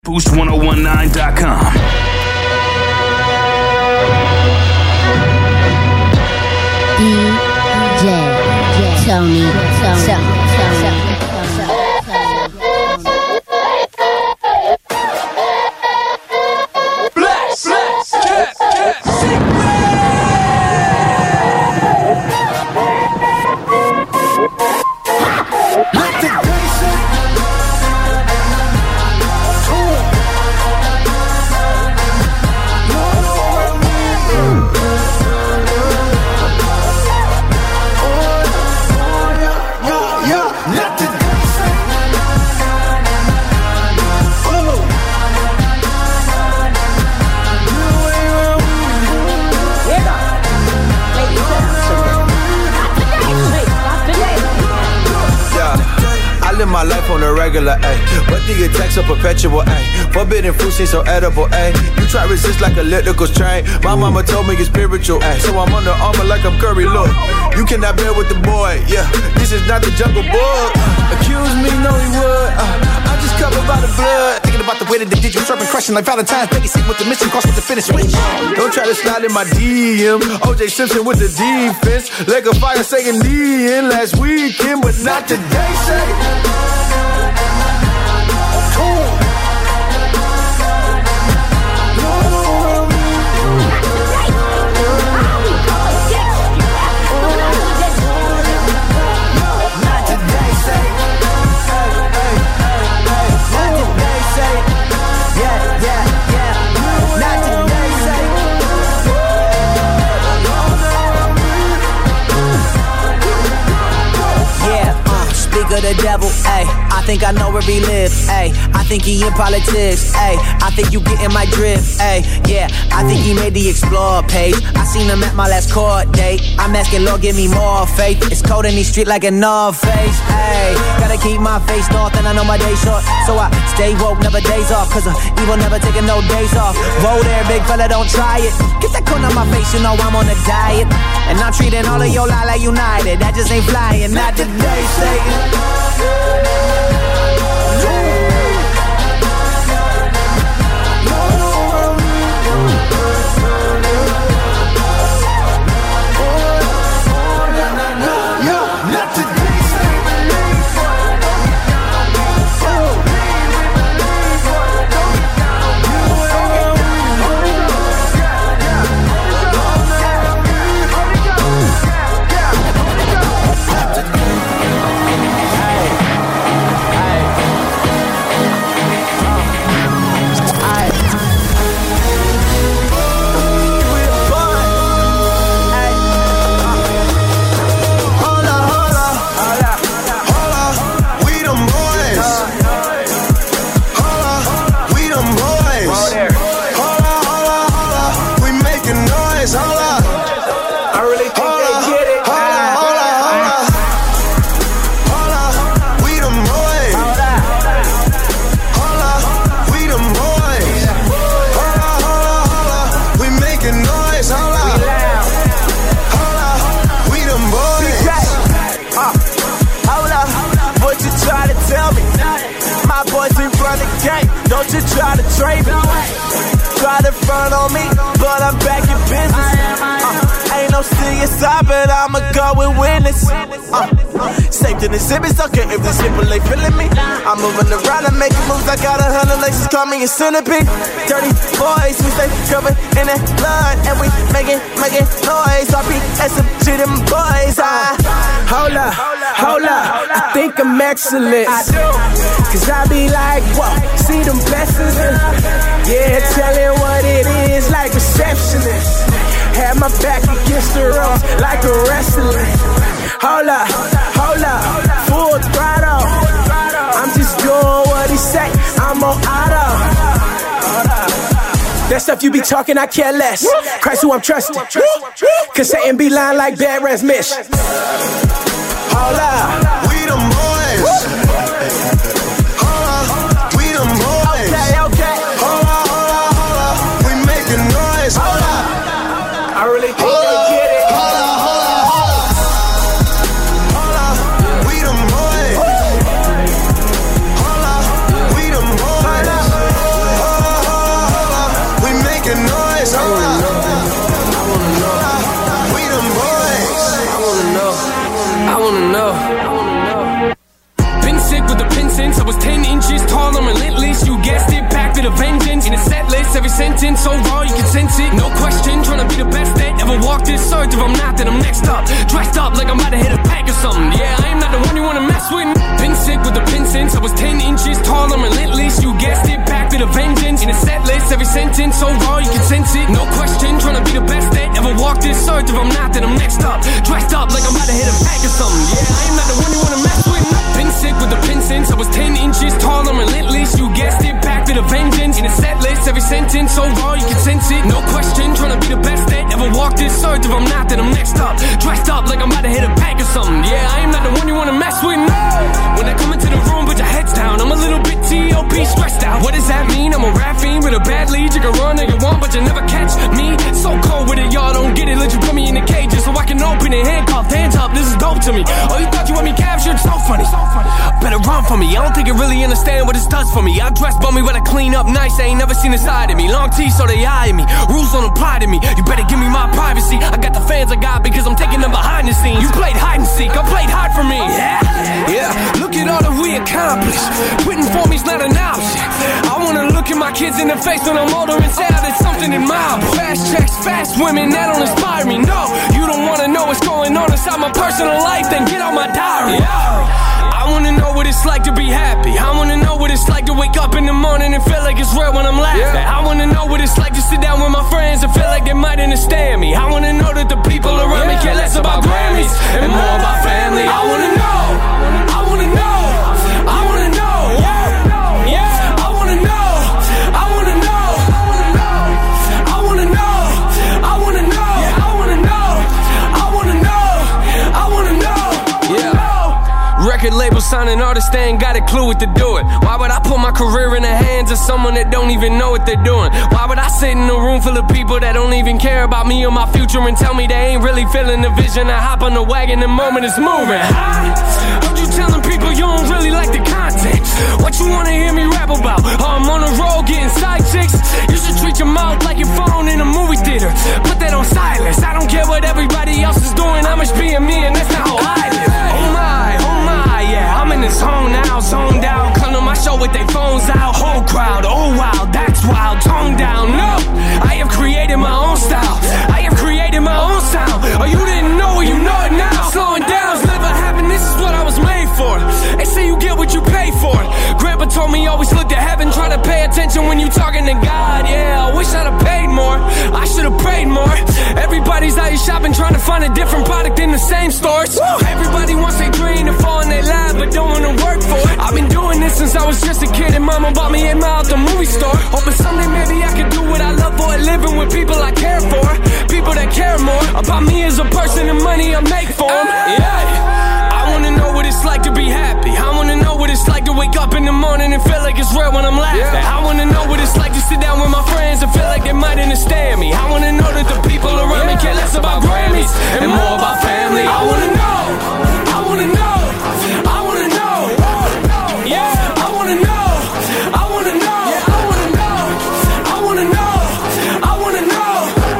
Boost1019.com. DJ Tony. My life on a regular, ayy. But the attacks are perpetual, ayy. Forbidden fruit seems so edible, ayy. You try resist like elliptical strain. My mama told me it's spiritual, ayy. So I'm under armor like I'm Curry, look. You cannot bear with the boy, yeah. This is not the jungle book. Accuse me, no he would. I'm just covered by the blood. Thinking about the way that they did you, trapping, crushing like Valentine's. Babysit with the mission, cross with the finish. Switch. Don't try to slide in my DM. OJ Simpson with the defense. Leg of fire saying knee in last weekend, but not today, say. Of the devil, ayy. I think I know where he live, ayy. I think he in politics, ayy. I think you getting my drift, ayy. Yeah, I think he made the Explore page. I seen him at my last court date. I'm asking Lord, give me more faith. It's cold in these streets like a North Face, ayy. Gotta keep my face north and I know my day short. So I stay woke, never days off. Cause evil never taking no days off. Whoa there, big fella, don't try it. Get that corn on my face, you know I'm on a diet. And I'm treating all of your lie like United. That just ain't flying, not today, Satan. Don't you try to trade me, try to front on me, but I'm back in business. Ain't no serious side, but I'ma go with witness. Same to the exhibits, okay, if these people ain't feeling me. I'm moving around and making moves, I got 100 laces, call me a centipede. Dirty boys, we stay covered in that blood, and we making noise. RPS and G them boys. Hold up, I think I'm excellent. I do, cause I be like, whoa, see them blessings. Yeah, telling what it is like receptionist. Had my back against the ropes like a wrestler. Hold up, full throttle. I'm just doing what he say, I'm on auto. That stuff you be talking, I care less. Christ who I'm trusting. Cause Satan be lying like bad Rez Mish. Hold up, we them boys. Hold up, we them boys. Okay. Hold up, we making noise. Hold up. I really think they get it. Hold up, we them boys. Hold up, we them boys. earth. If I'm not, then I'm next up. Dressed up like I'm about to hit a pack or something. Yeah, I am not the one you wanna mess with. Been sick with the pin since I was 10 inches tall. I'm relentless, you guessed it, back with a vengeance. In a set list, every sentence so raw you can sense it. No question, trying to be the best that ever walked this earth. If I'm not, then I'm next up. Dressed up like I'm about to hit a pack or something. Yeah, I am not the one you wanna mess with. Been sick with the pin since I was 10 inches tall. I'm relentless, you guessed it, back with a vengeance. In a set list, every sentence so raw you can sense it. No question, trying to be the best that ever walked this earth. If I'm not, then I'm next up. Dressed up like I'm about to hit a pack or something. Yeah, I am not the one you wanna mess with. No. When I come into the room, put your heads down. I'm a little bit T.O.P. stressed out. What does that mean? I'm a rap fiend with a bad lead. You can run all you want, but you never catch me. So cold with it, y'all don't get it. Let you put me in the cages so I can open it. Handcuffed, hands up, this is dope to me. Oh, you thought you had me captured? So funny. Better run from me. I don't think you really understand what this does for me. I dress bummy, but I clean up nice. I ain't never seen a side of me. Long teeth, so they eye me. Rules don't apply to me. You better give me my privacy. I got the fans I got because I'm taking them behind the scenes. You played hide and seek, I played hard for me. Yeah. Look at all that we accomplished. Quitting for me's not an option. I wanna look at my kids in the face when I'm older and say there's something in my fast checks, fast women, that don't inspire me. No, you don't wanna know what's going on inside my personal life, then get on my diary. I wanna know what it's like to be happy. I wanna know what it's like to wake up in the morning and feel like it's real when I'm laughing. I wanna know what it's like to sit down with my friends and feel like they might understand me. I wanna know that the people around me care less about Grammys and more about family. I wanna know. I wanna know. I wanna know. Yeah. I wanna know. I wanna know. I wanna know. I wanna know. I wanna know. I wanna know. I wanna know. Yeah. Record label signing artists, they ain't got a clue what to do it. Why would I put my career in the hands of someone that don't even know what they're doing? Why would I sit in a room full of people that don't even care about me or my future and tell me they ain't really feeling the vision? I hop on the wagon the moment it's moving. Heard you telling people you don't really like the content. What you wanna hear me rap about? Oh, I'm on the road getting side chicks. You should treat your mouth like your phone in a movie theater. Put that on silence. I don't care what everybody else is doing. I'm just being me and that's not how I live. Oh my, yeah, I'm in the zone now, zoned out. Come to my show with their phones out. Whole crowd, oh wow, that's wild. Tone down, no, I have created my own style. I have created my own sound. Oh, you didn't know it, you know it now. Slowing down's never happened, this is what I was made for. They say you get what you pay for. Grandpa told me always look to heaven, try to pay attention when you talking to God. Yeah, I wish I'd have paid more, I should have prayed more. Everybody's out here shopping, trying to find a different product in the same stores. Everybody wants their dream to fall in their lap, but don't wanna work for it. I've been doing this since I was just a kid, and mama bought me 8 Mile at the movie store. Hoping someday maybe I could do what I love for a living with people I care for. People that care more about me as a person and money I make for them. Yeah. I wanna know what it's like to be happy. I wanna know what it's like to wake up in the morning and feel like it's real when I'm laughing. I wanna know what it's like to sit down with my friends and feel like they might understand me. I wanna know that the people around me care less about Grammys and more about family. I wanna know. I wanna know. I wanna know. Yeah. I wanna know. I wanna know. I wanna know. I wanna know. I wanna know.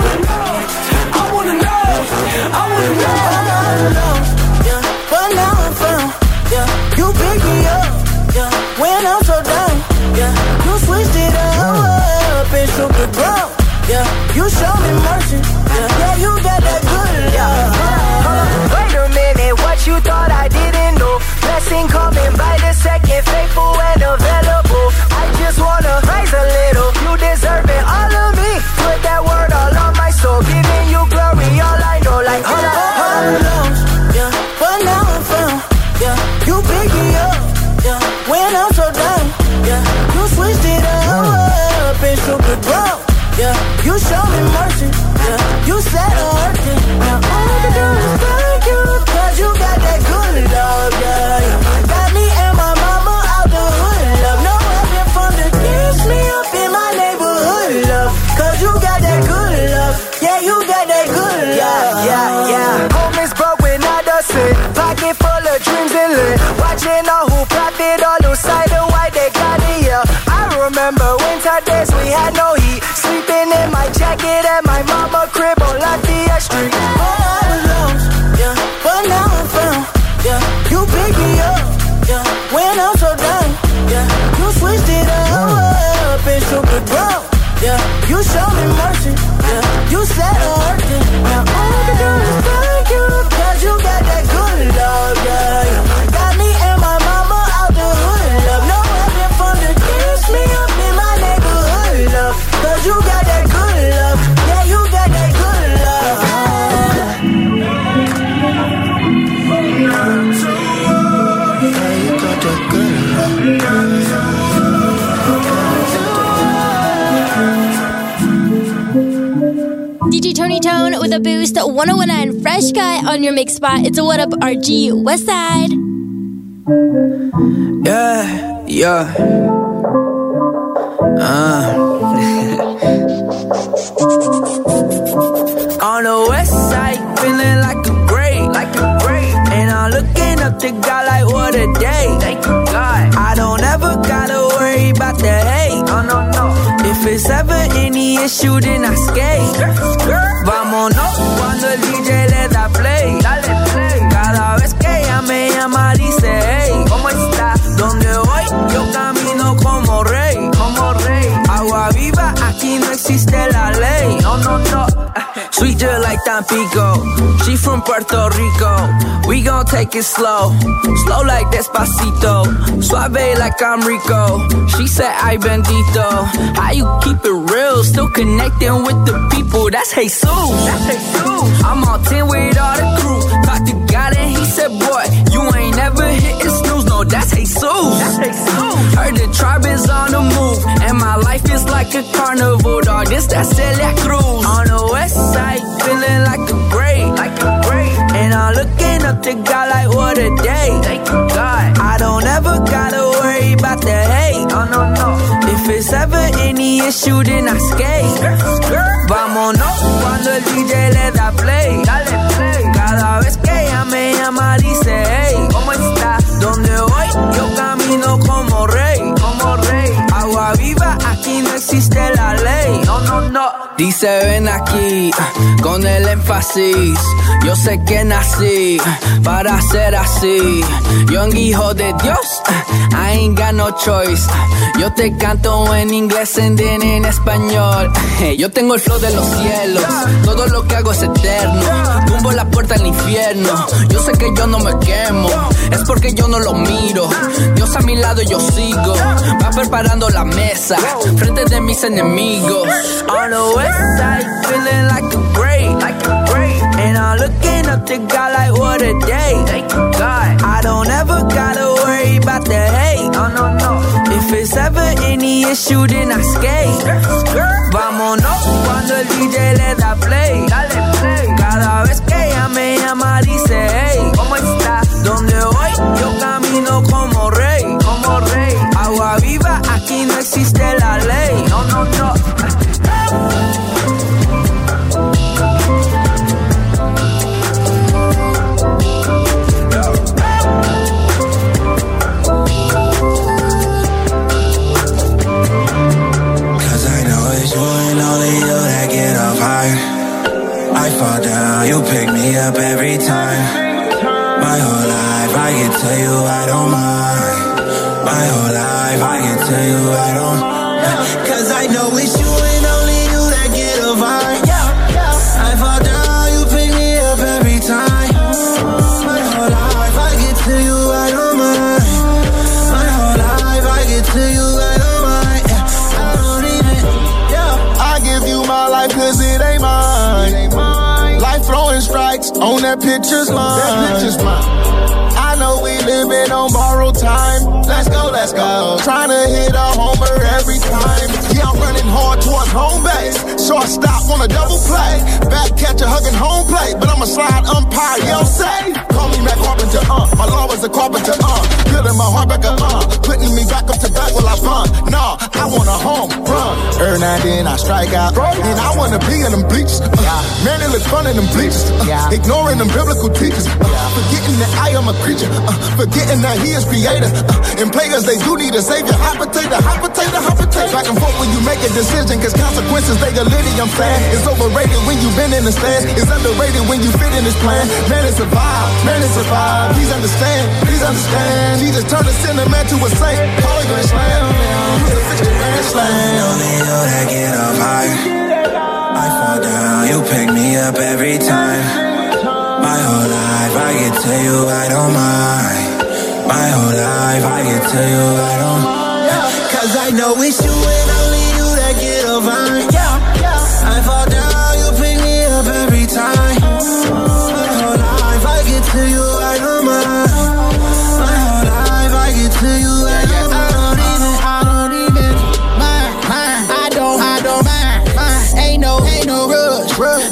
I wanna know. I wanna know. Yeah, but now I'm found. Yeah, you pick me up. Yeah, when I'm so down. Yeah, you switched it up and shook the ground. Yeah, you show me mercy. Yeah, you got that good love. Wait a minute, what you thought I didn't know? Blessing coming by the second, faithful and available. I just wanna praise a little. You deserve it, all of me. Put that word all on my soul, giving you glory. All I know, like all alone. Yeah, but now I'm found. Yeah, you pick me up. Yeah, when I'm so down. Yeah, you switched it up and shook the ground. Yeah, you show me mercy. Yeah, you said I'm working. Now all I can do is thank you, 'cause you got that good love. Yeah, got me and my mama out the hood. Love, no weapon from the kiss me up in my neighborhood. Love, 'cause you got that good love. Yeah, you got that good love. Yeah. Home is broke when I done sit. Pocket full of dreams and lit. Watching all who profit, all who side and why they got it. Yeah, I remember winter days we had no heat. Sleeping in my jacket at my mama crib on Lafayette Street. Oh, I was lost, yeah, but now I'm found. Yeah, you pick me up. Yeah, when I'm so down. Yeah, you switched it up and shook the ground. Yeah, you show me mercy. Yeah, you said I'm working. Now all I can do DJ Tony Tone with a boost. 1019 Fresh Guy on your mix spot. It's a What Up RG West Side. Yeah, yeah. On the west side, feeling like a great. And I'm looking up to God like what a day. Thank you, God. I don't ever gotta worry about the hate. No. If it's ever any issue, then I skate. Vámonos cuando el DJ le da play. Dale play. Cada vez que ella me llama dice, hey, ¿cómo estás? ¿Dónde voy? Yo camino como rey. Agua viva, aquí no existe la ley. No. Sweet just like Tampico. She from Puerto Rico. We gon' take it slow like Despacito. Suave like I'm Rico. She said, ay bendito. How you keep it real? Still connecting with the people. That's Jesus. I'm on 10 with all the crew. Talked to God and he said, boy, you ain't never hitting snooze. No, that's Jesus. Heard the tribe is on the move. And my life is like a carnival, dog. This that Celia Cruz. On the west side, feeling like a great. And I'm looking up to God like what a day. Thank you, God. I don't ever gotta worry about the hate. No. If it's ever any issue, then I skate. Vámonos cuando el DJ le da play. Dale play. Cada vez que ella me llama dice, hey, ¿cómo estás? ¿Dónde voy? Yo camino como rey. Agua viva, aquí no existe la ley. No. Dice ven aquí, con el énfasis. Yo sé que nací para ser así. Young hijo de Dios, I ain't got no choice. Yo te canto en inglés and then en español. Yo tengo el flow de los cielos. Todo lo que hago es eterno. Tumbo la puerta al infierno. Yo sé que yo no me quemo. Es porque yo no lo miro. Dios a mi lado y yo sigo. Va preparando la mesa frente de mis enemigos. On the west side, feeling like a great. And I'm looking up to God like what a day. Thank you, God. I don't ever gotta worry about the hate. No. If it's ever any issue, then I skate. Vámonos cuando el DJ le da play. Dale play. Cada vez que ella me llama dice, hey, ¿cómo estás? ¿Dónde voy? Yo camino como rey. Agua viva, aquí no existe la ley. No. I fall down, you pick me up every time. My whole life, I can tell you I don't mind. My whole life, I can tell you I don't. Cause I know it's you and only you that get a vibe. I fall down, you pick me up every time. My whole life, I can tell you I don't mind. My whole life, I can tell you I don't mind. I don't even, I give you my life cause it ain't mine. Life throwing strikes on that picture's mine. I know we living on borrowed time. Let's go. Trying to hit a homer every time. Yeah, I'm running hard towards home base. Short stop on a double play. Back catcher hugging home plate. But I'm a slide umpire, you don't say. Call me Matt Carpenter, My law was a carpenter, Building my heart back up, Putting me back up to back while I punt. Nah, I want a home run. Every now and then I strike out. And I wanna be in them bleachers. Man, it look fun in them bleachers. Ignoring them biblical teachers. Forgetting that I am a creature. Forgetting that he is creator. And players, they do need a savior. Hot potato. Back and forth when you make a decision. Cause consequences, they are litty, I'm saying. It's overrated when you've been in the stands. It's underrated when you fit in this plan. Man, it's a vibe. Please understand. Jesus turned a sinner man to a saint. Call it Grand Slam. Only you that get up high. I fall down, you pick me up every time. My whole life, I can tell you I don't mind. My whole life, I can tell you I don't. Cause I know it's you and only you that get a vibe. I fall down, you pick me up every time. My whole life, I can tell you I don't mind. My whole life, I can tell you I don't mind. I don't mind. Ain't no rush.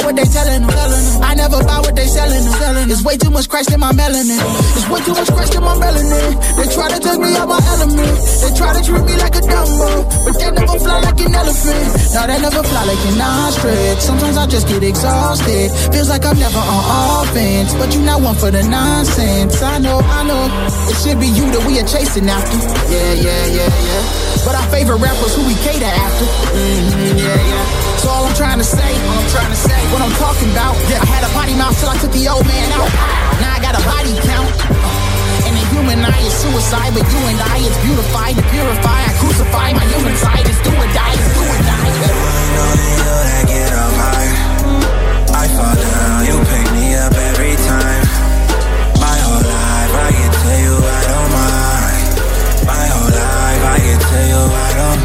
what they telling them. I never buy what they selling them. It's way too much Christ in my melanin. It's way too much Christ in my melanin. They try to take me out my element. They try to treat me like a Dumbo, but they never fly like an elephant. No, they never fly like an ostrich. Sometimes I just get exhausted. Feels like I'm never on offense, but you not one for the nonsense. I know. It should be you that we are chasing after. Yeah. But our favorite rappers who we cater after. Yeah. So all I'm trying to say, what I'm talking about. I had a potty mouth till I took the old man out. Now I got a body count. And the human eye is suicide, but you and I is beautified to purify. I crucify my human side. It's do or die. It's do or die. I get up high. I fall down. You pick me up every time. My whole life, I can tell you I don't mind. My whole life, I can tell you I don't.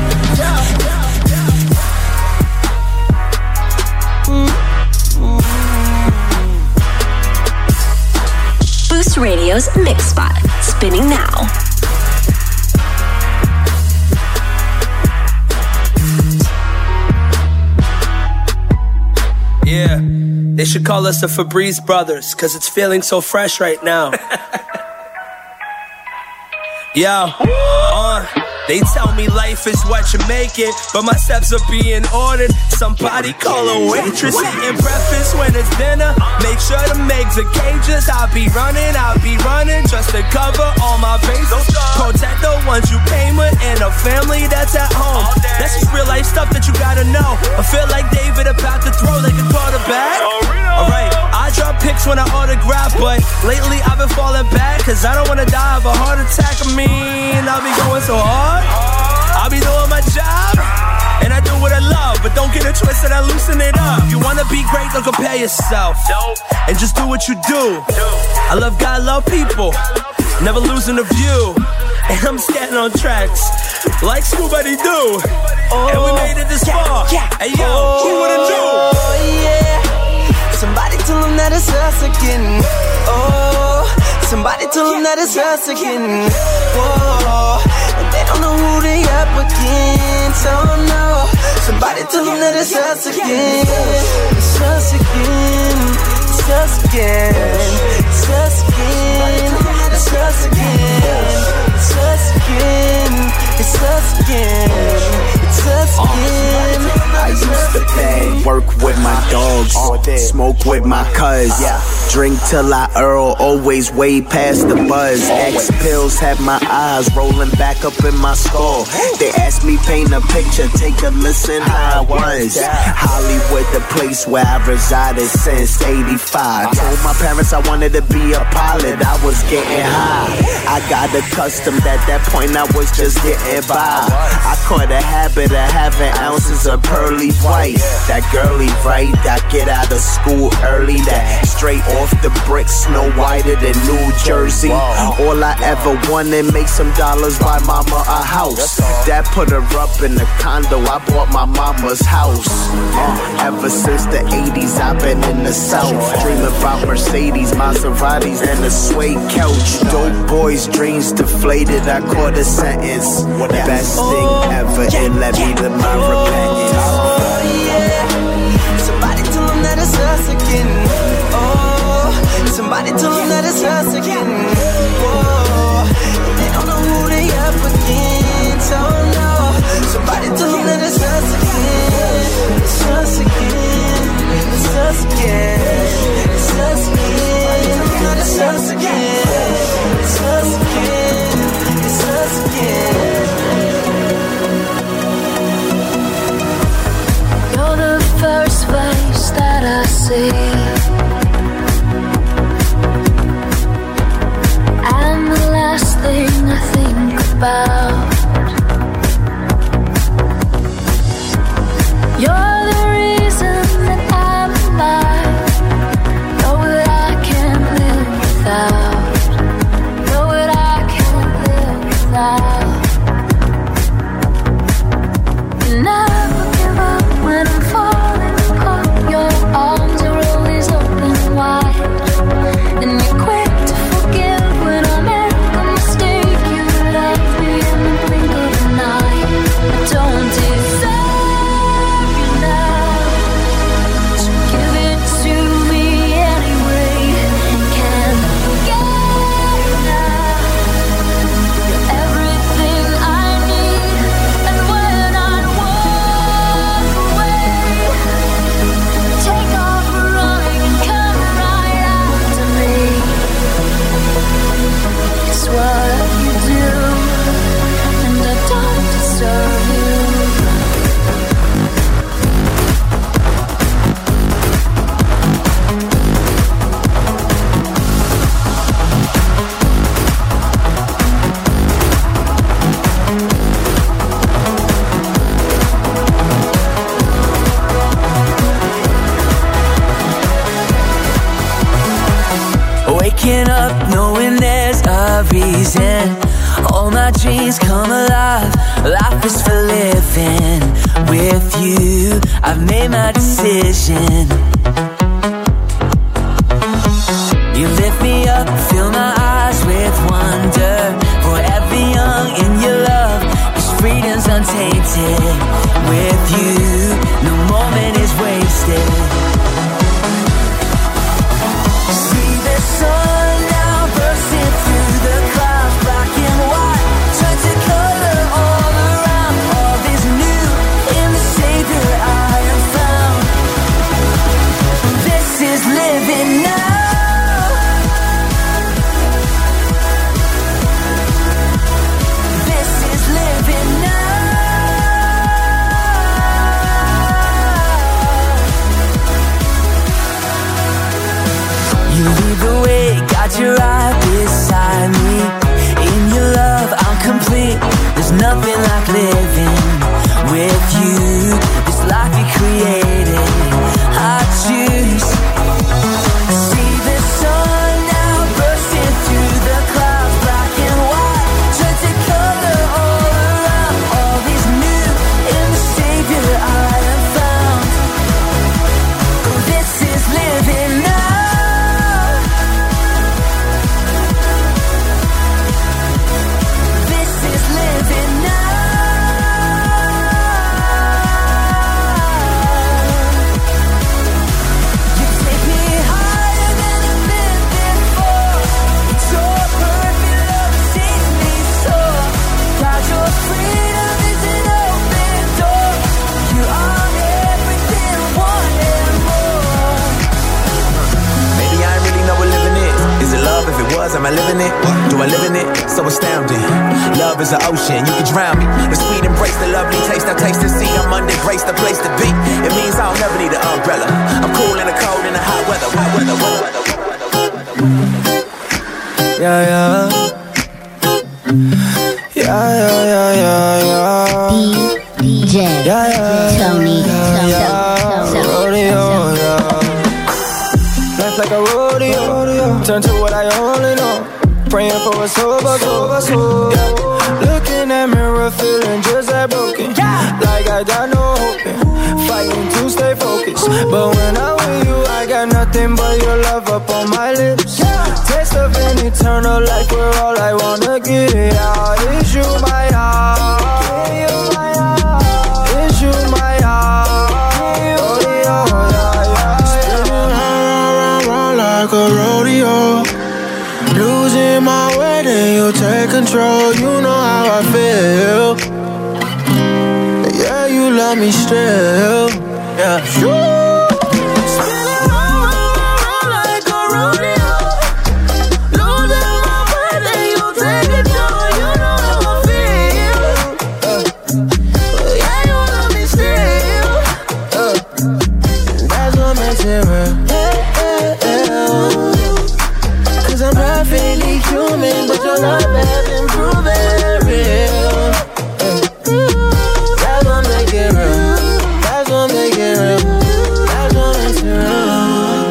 Boost Radio's Mix Spot, spinning now. Yeah, they should call us the Febreze Brothers, cause it's feeling so fresh right now. Yo, they tell me life is what you make it, but my steps are being ordered. Somebody call a waitress, eating breakfast when it's dinner. Make sure to make the cages. I'll be running just to cover all my bases. Protect the ones you came with and a family that's at home. That's just real life stuff that you gotta know. I feel like David about to throw like a quarterback. Alright, I drop pics when I autograph, but lately I've been falling back, cause I don't wanna die of a heart attack. I mean, I'll be going so hard. I'll be doing my job, and I do what I love, but don't get it twisted, I loosen it up. You wanna be great, don't compare yourself, and just do what you do. I love God, love people, never losing the view. And I'm skating on tracks, like Scooby do. And we made it this far. Hey yo, who would've knew? Oh yeah, somebody tell them that it's us again. Oh, somebody tell them that it's us again. Whoa, and they don't know who they up against. Oh no, somebody tell them that it's us again. It's us again. It's us again. It's us again. It's us again. It's us again. It's us again. It's us again. I used to bang, work with my dogs, smoke with my cuz, drink till I Earl, always way past the buzz. X pills had my eyes rolling back up in my skull. They asked me paint a picture, take a listen how I was. Hollywood, the place where I resided since '85. Told my parents I wanted to be a pilot, I was getting high. I got accustomed at that point, I was just getting by. I caught a habit of having ounces of pearly white. That girly right, I get out of school early. That straight off the bricks, no whiter than New Jersey. All I ever wanted, make some dollars, buy mama a house. That put her up in the condo, I bought my mama's house. Ever since the 80s, I've been in the South, dreaming about Mercedes, Maseratis, and a suede couch. Dope boys' dreams deflated, I caught a sentence. Best thing ever, it led me to my repentance. Oh yeah, somebody tell them that it's us again. Oh, somebody tell them that it's us again. Oh, they don't know who they up against. Oh no, somebody tell them that it's us again. It's us again. It's us again. It's us again. It's us again. It's us again. It's us again. You're the first face that I see, and the last thing I think about. You're the reason that I'm alive. Know that I can't live without. Know that I can't live without. You never give up when I'm falling apart. Your arms are rolling reason. All my dreams come alive. Life is for living. With you, I've made my decision. You lift me up, fill my eyes with wonder. Forever young in your love, 'cause freedom's untainted. With you, no moment is wasted. See the sun now bursting through the clouds. Black and white turn to color all around. All is new in the Savior I have found. This is living now. You lead the way, got you right beside me. In your love, I'm complete. There's nothing like living with you. This life you created, I choose. See the sun now bursting through the clouds. Black and white turn to color all around. All is new in the Savior I have found. This is living now. If it was, am I living it? Do I live in it? So astounding. Love is an ocean, you can drown me. The sweet embrace, the lovely taste, I taste and see. I'm under grace, the place to be. It means I'll never need an umbrella. I'm cool in the cold, in the hot weather. Yeah, yeah. Yeah, yeah, yeah, yeah, yeah. DJ Tony. Rodeo, yeah. Life like a rodeo. Turn to what I only know. Praying for a sober soul. Yeah. Looking at mirror, feeling just like broken. Like I got no hope. Fighting to stay focused. But when I'm with you, I got nothing but your love up on my lips. Taste of an eternal life where all I wanna get out is you, my heart. Is you, my heart. Like a rodeo, losing my way, then you take control. You know how I feel. Yeah, you love me still. Yeah, But your love has been proven real. That's what make it real. That's what make it real. That's what makes it real.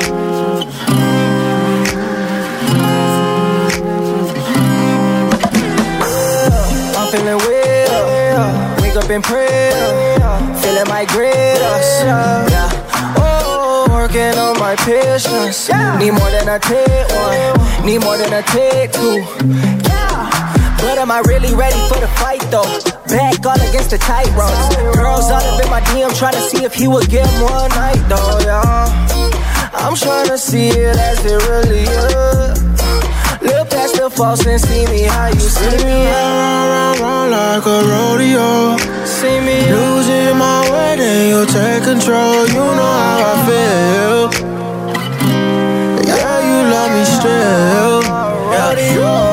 I'm feeling well. Wake up and pray. Feeling my greatest. Yeah. Working on my patience. Need more than a take one. Need more than a take two. But am I really ready for the fight though? Back all against the tight ropes. Girls all up in my DM trying to see if he would get one night though, yeah. I'm trying to see it as it really is. Look past the false and see me how you see me. Run like a rodeo. See me losing my way, then you take control. You know how I feel. Yeah, you love me still. Yeah.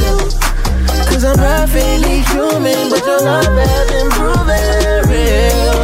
Cause I'm perfectly human, but your love has been proven real.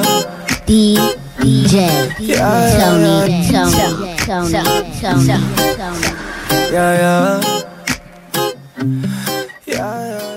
DJ Tony. Yeah, yeah. Yeah, yeah.